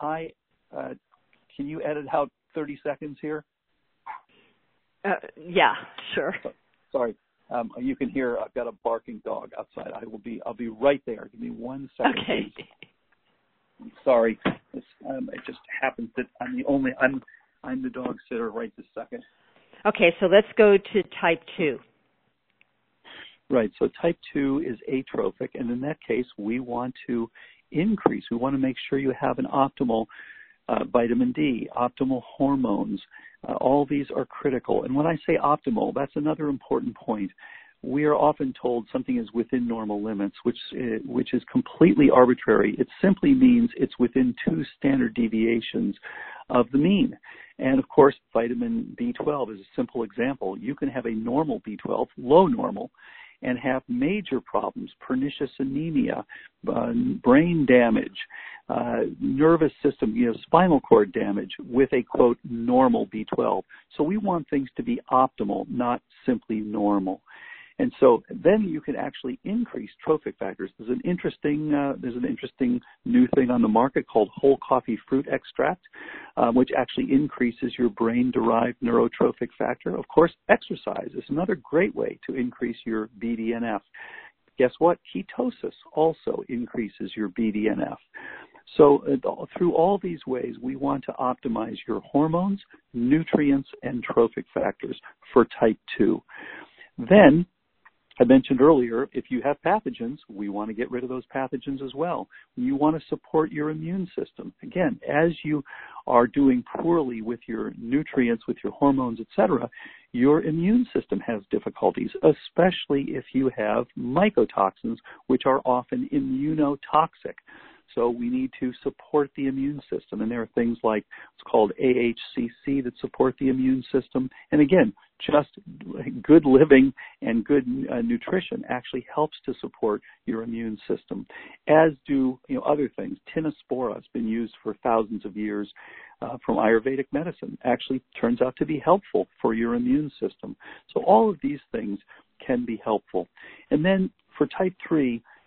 you edit out 30 seconds here? Yeah, sure. Sorry. You can hear I've got a barking dog outside. I'll be right there. Give me 1 second. Okay. Please. I'm sorry. It just happens that I'm the dog sitter right this second. Okay, so let's go to type 2. Right. So type 2 is atrophic, and in that case, we want to increase. We want to make sure you have an optimal vitamin D, optimal hormones. All these are critical. And when I say optimal, that's another important point. We are often told something is within normal limits, which is completely arbitrary. It simply means it's within 2 standard deviations of the mean. And of course, vitamin B12 is a simple example. You can have a normal B12, low normal, and have major problems, pernicious anemia, brain damage, nervous system, spinal cord damage with a, quote, normal B12. So we want things to be optimal, not simply normal. And so then you can actually increase trophic factors. There's an interesting new thing on the market called whole coffee fruit extract, which actually increases your brain-derived neurotrophic factor. Of course, exercise is another great way to increase your BDNF. Guess what? Ketosis also increases your BDNF. So through all these ways, we want to optimize your hormones, nutrients, and trophic factors for type 2. Then, I mentioned earlier, if you have pathogens, we want to get rid of those pathogens as well. You want to support your immune system. Again, as you are doing poorly with your nutrients, with your hormones, etc., your immune system has difficulties, especially if you have mycotoxins, which are often immunotoxic. So we need to support the immune system. And there are things like what's called AHCC that support the immune system. And again, just good living and good nutrition actually helps to support your immune system, as do other things. Tinospora has been used for thousands of years from Ayurvedic medicine. Actually turns out to be helpful for your immune system. So all of these things can be helpful. And then for type 3,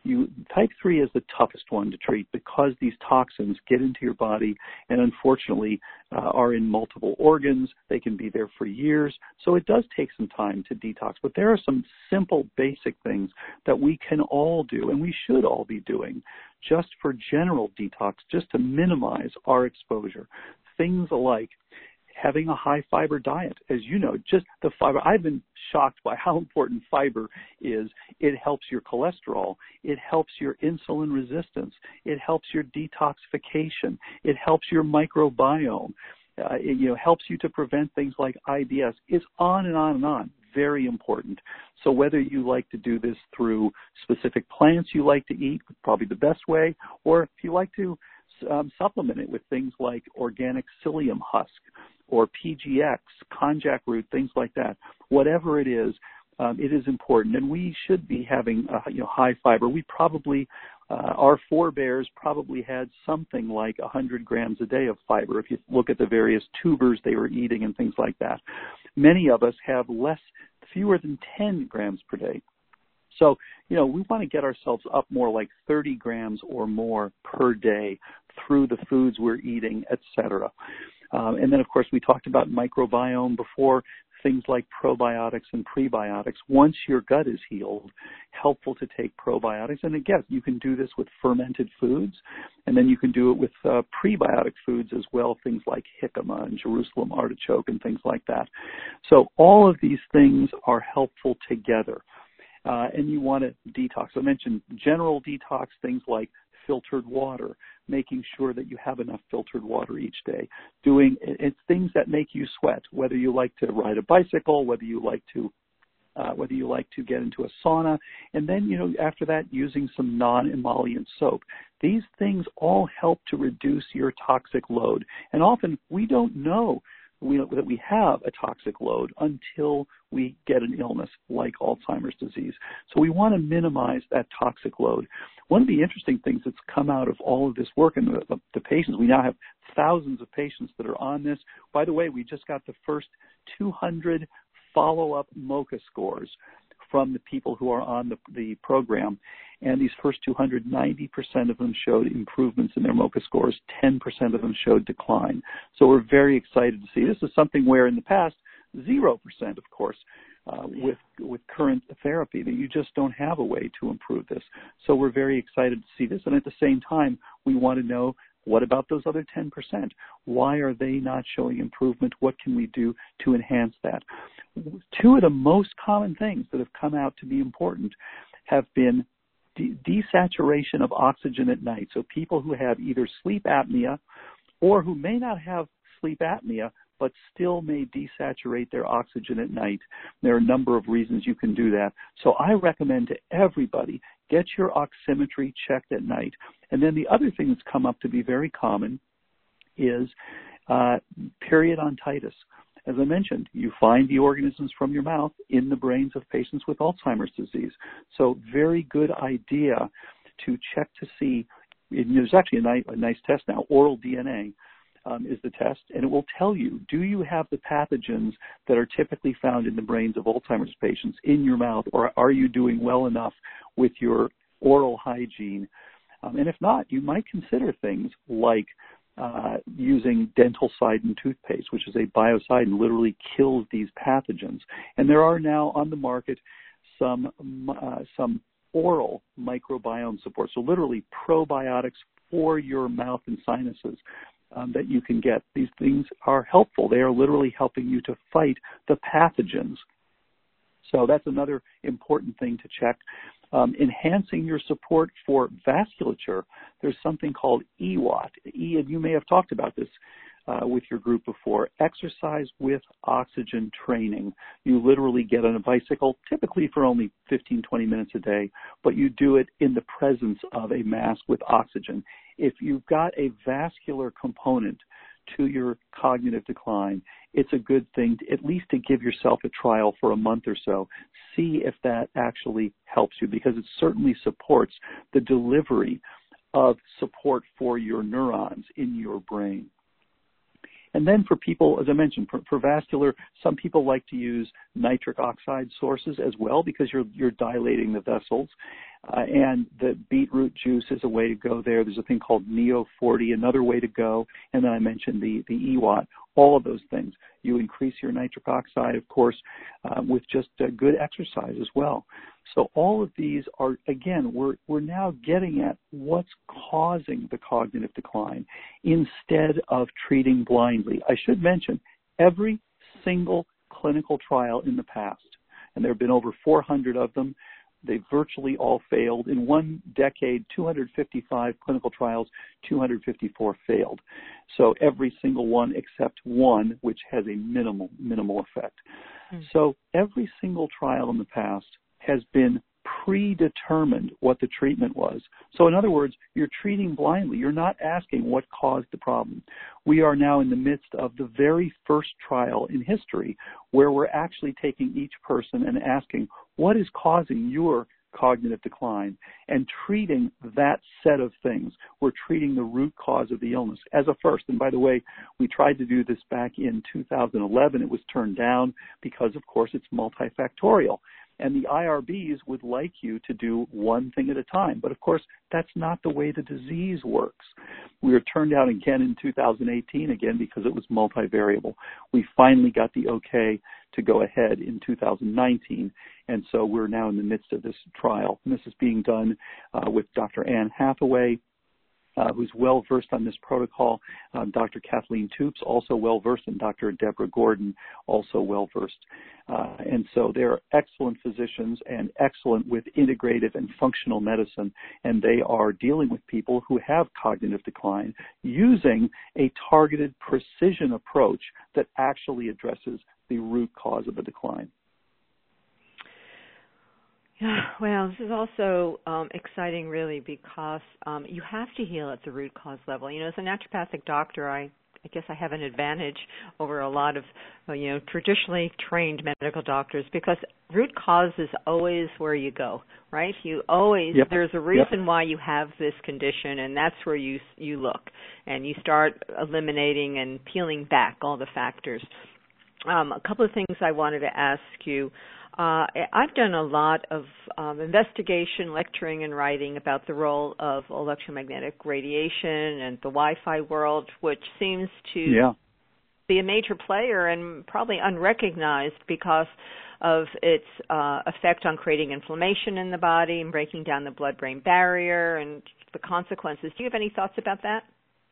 Type 3 is the toughest one to treat because these toxins get into your body and unfortunately are in multiple organs. They can be there for years. So it does take some time to detox. But there are some simple, basic things that we can all do and we should all be doing just for general detox, just to minimize our exposure. Things like having a high fiber diet. As you know, just the fiber, I've been shocked by how important fiber is. It helps your cholesterol. It helps your insulin resistance. It helps your detoxification. It helps your microbiome. It helps you to prevent things like IBS. It's on and on and on. Very important. So whether you like to do this through specific plants you like to eat, probably the best way, or if you like to supplement it with things like organic psyllium husk or PGX, konjac root, things like that. Whatever it is important, and we should be having high fiber. We probably our forebears probably had something like 100 grams a day of fiber if you look at the various tubers they were eating and things like that. Many of us have fewer than 10 grams per day. So, we want to get ourselves up more like 30 grams or more per day through the foods we're eating, et cetera. And then, of course, we talked about microbiome before, things like probiotics and prebiotics. Once your gut is healed, helpful to take probiotics. And again, you can do this with fermented foods, and then you can do it with prebiotic foods as well, things like jicama and Jerusalem artichoke and things like that. So all of these things are helpful together. And you want to detox. I mentioned general detox, things like filtered water, making sure that you have enough filtered water each day. It's things that make you sweat, whether you like to ride a bicycle, whether you like to get into a sauna, and then, after that, using some non-emollient soap. These things all help to reduce your toxic load. And often we don't know that we have a toxic load until we get an illness like Alzheimer's disease. So we want to minimize that toxic load. One of the interesting things that's come out of all of this work and the patients, we now have thousands of patients that are on this. By the way, we just got the first 200 follow-up MOCA scores from the people who are on the program. And these first 200, 90% of them showed improvements in their MOCA scores. 10% of them showed decline. So we're very excited to see. This is something where in the past, 0%, of course, with current therapy, that you just don't have a way to improve this. So we're very excited to see this. And at the same time, we want to know, what about those other 10%? Why are they not showing improvement? What can we do to enhance that? Two of the most common things that have come out to be important have been desaturation of oxygen at night. So people who have either sleep apnea or who may not have sleep apnea but still may desaturate their oxygen at night. There are a number of reasons you can do that. So I recommend to everybody, get your oximetry checked at night. And then the other thing that's come up to be very common is periodontitis. As I mentioned, you find the organisms from your mouth in the brains of patients with Alzheimer's disease. So very good idea to check to see. There's actually a nice test now, oral DNA is the test, and it will tell you, do you have the pathogens that are typically found in the brains of Alzheimer's patients in your mouth, or are you doing well enough with your oral hygiene? And if not, you might consider things like using dentalcidin toothpaste, which is a biocidin, literally kills these pathogens. And there are now on the market some oral microbiome support, so literally probiotics for your mouth and sinuses that you can get. These things are helpful. They are literally helping you to fight the pathogens. So that's another important thing to check. Enhancing your support for vasculature, there's something called EWOT. And you may have talked about this with your group before. Exercise with oxygen training. You literally get on a bicycle, typically for only 15, 20 minutes a day, but you do it in the presence of a mask with oxygen. If you've got a vascular component to your cognitive decline, it's a good thing at least to give yourself a trial for a month or so. See if that actually helps you, because it certainly supports the delivery of support for your neurons in your brain. And then for people, as I mentioned, for vascular, some people like to use nitric oxide sources as well because you're dilating the vessels. And the beetroot juice is a way to go there. There's a thing called Neo40, another way to go. And then I mentioned the EWAT, all of those things. You increase your nitric oxide, of course, with just good exercise as well. So all of these are, again, we're now getting at what's causing the cognitive decline instead of treating blindly. I should mention every single clinical trial in the past, and there have been over 400 of them, they virtually all failed. In one decade, 255 clinical trials, 254 failed. So every single one except one, which has a minimal effect. So every single trial in the past has been predetermined what the treatment was. So in other words, you're treating blindly. You're not asking what caused the problem. We are now in the midst of the very first trial in history where we're actually taking each person and asking, what is causing your cognitive decline, and treating that set of things. We're treating the root cause of the illness as a first. And by the way, we tried to do this back in 2011. It was turned down because, of course, it's multifactorial. And the IRBs would like you to do one thing at a time. But, of course, that's not the way the disease works. We were turned down again in 2018, again, because it was multivariable. We finally got the okay to go ahead in 2019. And so we're now in the midst of this trial. And this is being done with Dr. Anne Hathaway, who's well-versed on this protocol, Dr. Kathleen Toops, also well-versed, and Dr. Deborah Gordon, also well-versed. And so they're excellent physicians and excellent with integrative and functional medicine, and they are dealing with people who have cognitive decline using a targeted precision approach that actually addresses the root cause of the decline. Yeah, well, this is also exciting, really, because you have to heal at the root cause level. You know, as a naturopathic doctor, I guess I have an advantage over a lot of, traditionally trained medical doctors, because root cause is always where you go, right? You always, there's a reason why you have this condition, and that's where you look, and you start eliminating and peeling back all the factors. A couple of things I wanted to ask you. I've done a lot of investigation, lecturing, and writing about the role of electromagnetic radiation and the Wi-Fi world, which seems to be a major player and probably unrecognized because of its effect on creating inflammation in the body and breaking down the blood-brain barrier and the consequences. Do you have any thoughts about that?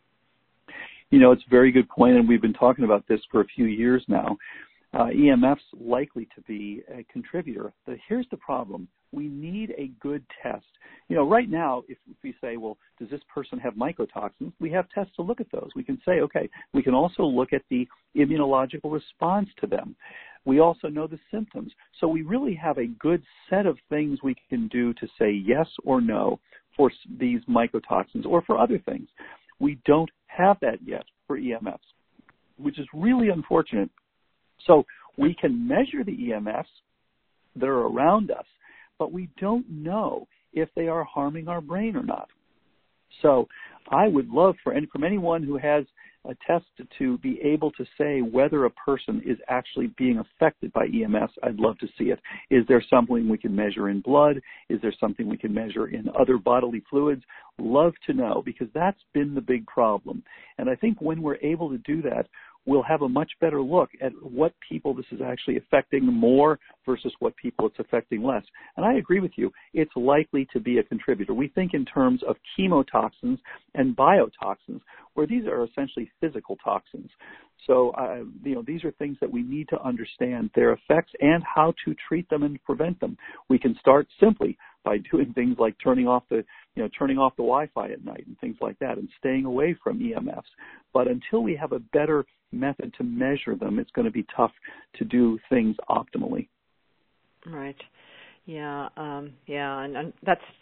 You know, it's a very good point, and we've been talking about this for a few years now. EMF's likely to be a contributor. But here's the problem. We need a good test. You know, right now, if we say, well, does this person have mycotoxins? We have tests to look at those. We can say, okay, we can also look at the immunological response to them. We also know the symptoms. So we really have a good set of things we can do to say yes or no for these mycotoxins or for other things. We don't have that yet for EMFs, which is really unfortunate. So we can measure the EMFs that are around us, but we don't know if they are harming our brain or not. So I would love from anyone who has a test to be able to say whether a person is actually being affected by EMFs. I'd love to see it. Is there something we can measure in blood? Is there something we can measure in other bodily fluids? Love to know, because that's been the big problem. And I think when we're able to do that, we'll have a much better look at what people this is actually affecting more versus what people it's affecting less. And I agree with you. It's likely to be a contributor. We think in terms of chemotoxins and biotoxins, where these are essentially physical toxins. So, these are things that we need to understand their effects and how to treat them and prevent them. We can start simply by doing things like turning off the Wi-Fi at night and things like that, and staying away from EMFs. But until we have a better method to measure them, it's going to be tough to do things optimally. Right. Yeah. And that's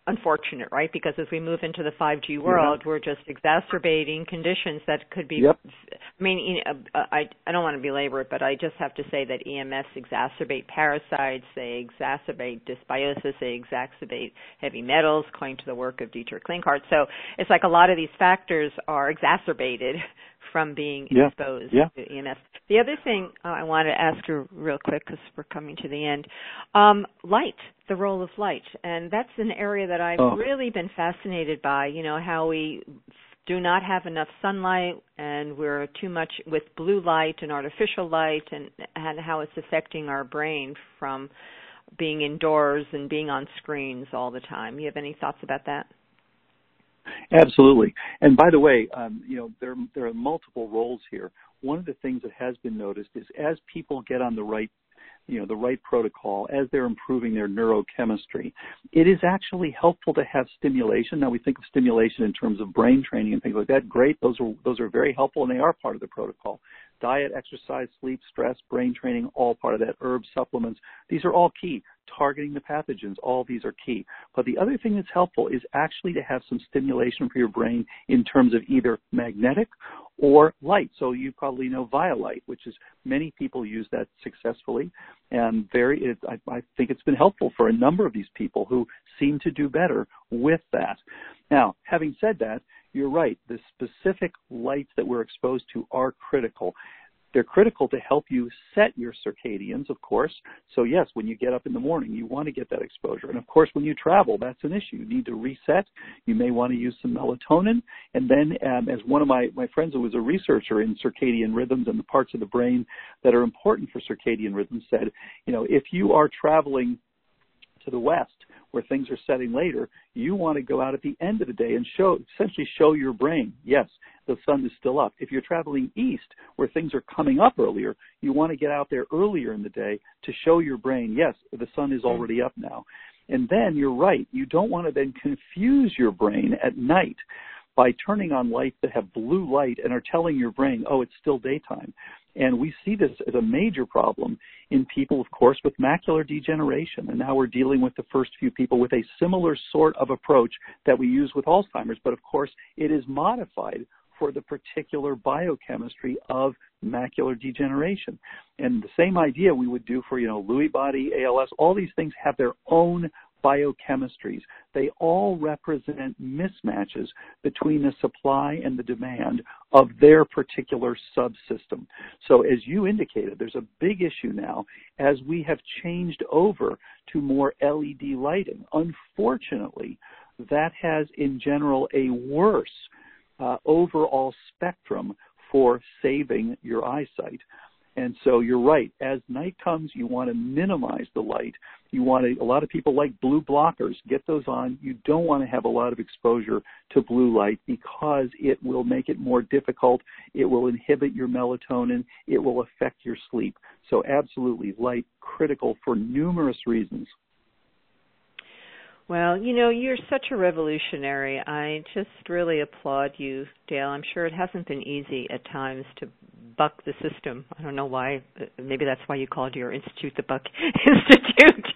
unfortunate, right? Because as we move into the 5G world, we're just exacerbating conditions that could be. Yep. I mean, I don't want to belabor it, but I just have to say that EMFs exacerbate parasites, they exacerbate dysbiosis, they exacerbate heavy metals, according to the work of Dietrich Klinkhardt. So it's like a lot of these factors are exacerbated from being exposed to EMFs. The other thing I want to ask you real quick, because we're coming to the end, light, the role of light. And that's an area that I've really been fascinated by, you know, how we do not have enough sunlight and we're too much with blue light and artificial light, and how it's affecting our brain from being indoors and being on screens all the time. You have any thoughts about that? Absolutely. And by the way, you know, there are multiple roles here. One of the things that has been noticed is as people get on the right protocol, as they're improving their neurochemistry, it is actually helpful to have stimulation. Now, we think of stimulation in terms of brain training and things like that. Great. Those are very helpful, and they are part of the protocol. Diet, exercise, sleep, stress, brain training, all part of that. Herbs, supplements, these are all key. Targeting the pathogens, all these are key. But the other thing that's helpful is actually to have some stimulation for your brain in terms of either magnetic or light. So you probably know Violight, which is many people use that successfully, and I think it's been helpful for a number of these people who seem to do better with that. Now, having said that, you're right. The specific lights that we're exposed to are critical. They're critical to help you set your circadians, of course. So yes, when you get up in the morning, you want to get that exposure. And of course, when you travel, that's an issue. You need to reset. You may want to use some melatonin. And then as one of my friends who was a researcher in circadian rhythms and the parts of the brain that are important for circadian rhythms said, you know, if you are traveling to the west where things are setting later, you want to go out at the end of the day and essentially show your brain, yes, the sun is still up. If you're traveling east where things are coming up earlier, you want to get out there earlier in the day to show your brain, yes, the sun is already up now. And then you're right, you don't want to then confuse your brain at night by turning on lights that have blue light and are telling your brain, oh, it's still daytime. And we see this as a major problem in people, of course, with macular degeneration. And now we're dealing with the first few people with a similar sort of approach that we use with Alzheimer's. But, of course, it is modified for the particular biochemistry of macular degeneration. And the same idea we would do for, you know, Lewy body, ALS, all these things have their own biochemistries. They all represent mismatches between the supply and the demand of their particular subsystem. So as you indicated, there's a big issue now as we have changed over to more LED lighting. Unfortunately, that has in general a worse overall spectrum for saving your eyesight. And so you're right. As night comes, you want to minimize the light. A lot of people like blue blockers. Get those on. You don't want to have a lot of exposure to blue light because it will make it more difficult. It will inhibit your melatonin. It will affect your sleep. So absolutely, light critical for numerous reasons. Well, you know, you're such a revolutionary. I just really applaud you, Dale. I'm sure it hasn't been easy at times to buck the system. I don't know why. Maybe that's why you called your institute the Buck Institute.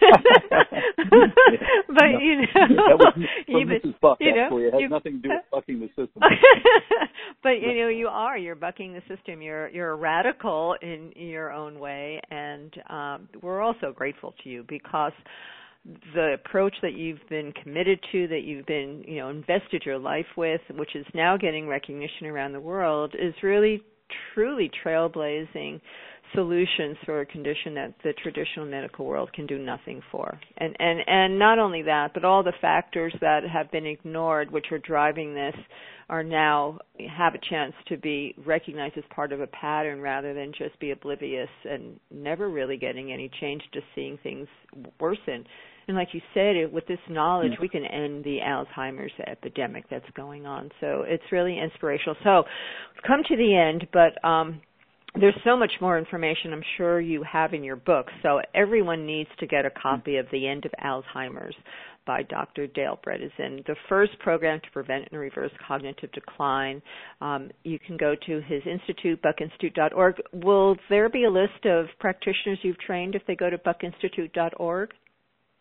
But, no, you know. That was from Mrs. Buck, you know, actually. It has nothing to do with bucking the system. But, you know, you're bucking the system. You're a radical in your own way. And we're also grateful to you because the approach that you've been committed to, that you've been, you know, invested your life with, which is now getting recognition around the world, is really, truly trailblazing solutions for a condition that the traditional medical world can do nothing for. And not only that, but all the factors that have been ignored, which are driving this, are now have a chance to be recognized as part of a pattern rather than just be oblivious and never really getting any change, just seeing things worsen. And like you said, with this knowledge, we can end the Alzheimer's epidemic that's going on. So it's really inspirational. So we've come to the end, but there's so much more information I'm sure you have in your book. So everyone needs to get a copy of The End of Alzheimer's by Dr. Dale Bredesen, the first program to prevent and reverse cognitive decline. You can go to his institute, buckinstitute.org. Will there be a list of practitioners you've trained if they go to buckinstitute.org?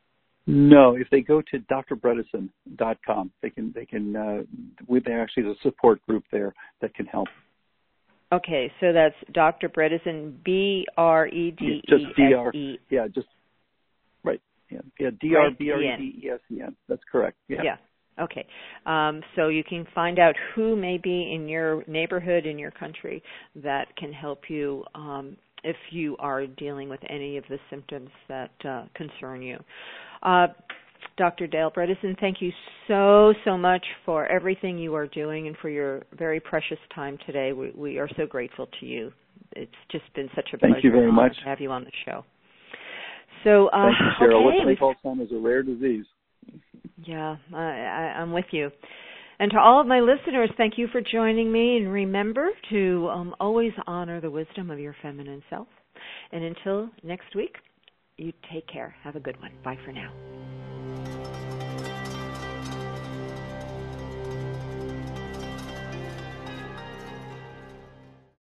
No, if they go to drbredesen.com, there actually is a support group there that can help. Okay, so that's Dr. Bredesen, BREDESEN. Just DR, yeah, just right. Yeah, DRBREDESEN. That's correct. Yeah. Okay. So you can find out who may be in your neighborhood, in your country, that can help you if you are dealing with any of the symptoms that concern you. Dr. Dale Bredesen, thank you so much for everything you are doing and for your very precious time today. We are so grateful to you. It's just been such a pleasure. Thank you very much to have you on the show. So, thank you, Cheryl. Okay. What's called Alzheimer's is a rare disease. Yeah, I'm with you. And to all of my listeners, thank you for joining me. And remember to always honor the wisdom of your feminine self. And until next week, you take care. Have a good one. Bye for now.